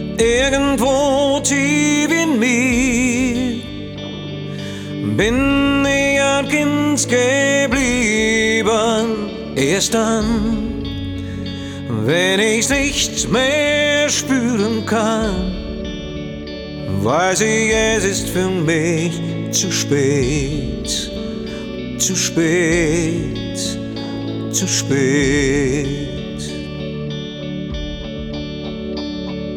Irgendwo tief in mir bin ich ein Kind geblieben. Erst dann, wenn ich's nicht mehr spüren kann, weiß ich, es ist für mich zu spät, zu spät, zu spät.